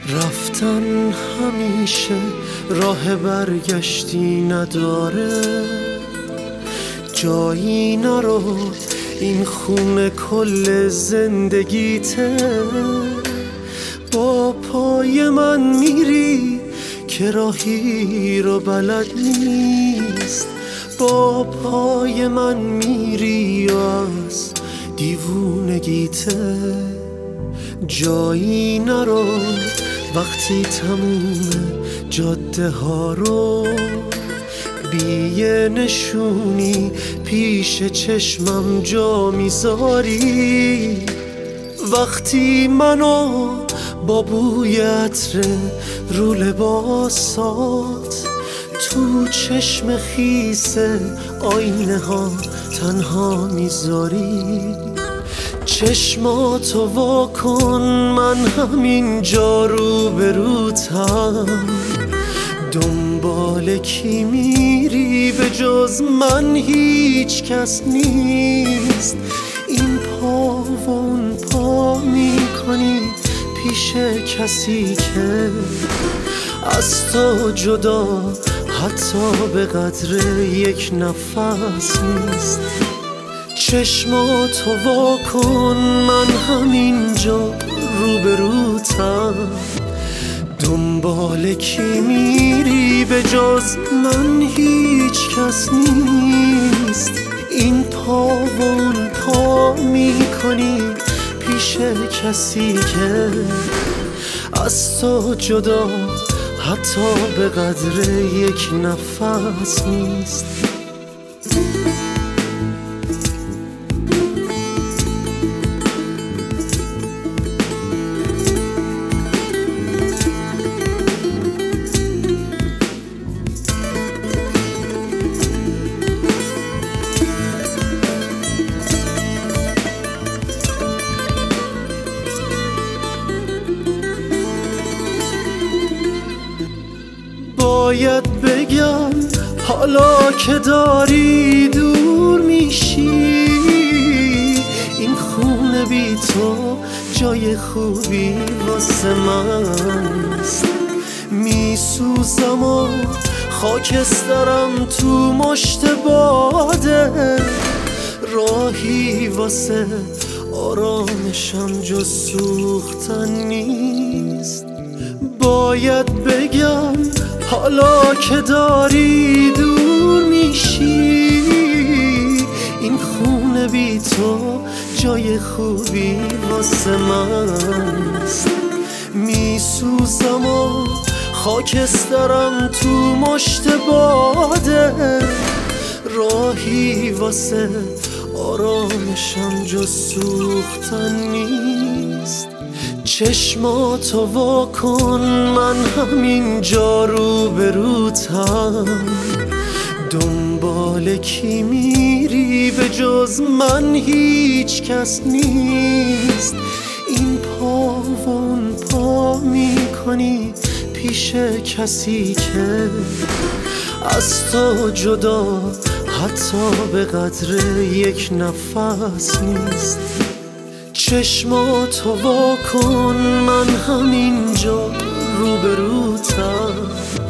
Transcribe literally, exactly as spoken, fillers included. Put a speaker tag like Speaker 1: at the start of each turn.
Speaker 1: رفتن همیشه راه برگشتی نداره، جایی نرو این خونه کل زندگیته. با پای من میری که راهی رو بلد نیست، با پای من میری و از دیوونگیته. جایی نرو وقتی تموم جاده ها رو بی یه نشونی پیش چشمم جا میذاری. وقتی منو با بوی عطر رو لباسات تو چشم خیس آینه ها تنها میذاری. چشماتو وا کن، من همینجا رو به روتم. دنبال کی میری به جز من؟ هیچ کس نیست. این پا و اون پا میکنی پیش کسی که از تو جدا حتی به قدر یک نفس نیست. چشماتو وا کن، من همینجا روبروتم. دنبال کی میری به جز من؟ هیچ کس نیست. این پا و اون پا میکنی پیش کسی که از تو جدا حتی به قدر یک نفس نیست. باید بگم حالا که داری دور میشی، این خونه بی تو جای خوبی واسه منست. میسوزم و خاکسترم تو مشت باده، راهی واسه آرامشم جز سوختن نیست. باید بگم حالا که داری دور میشی، این خونه بی تو جای خوبی واسه منست. میسوزم و خاکسترم تو مشت باده، راهی واسه آرامشم جز سوختن نیست. چشماتو وا کن، من همینجا روبروتم. دنبال کی میری به جز من؟ هیچ کس نیست. این پا و اون پا میکنی پیش کسی که از تو جدا حتی به قدر یک نفس نیست. چشماتو وا کن، من همینجا روبروتم.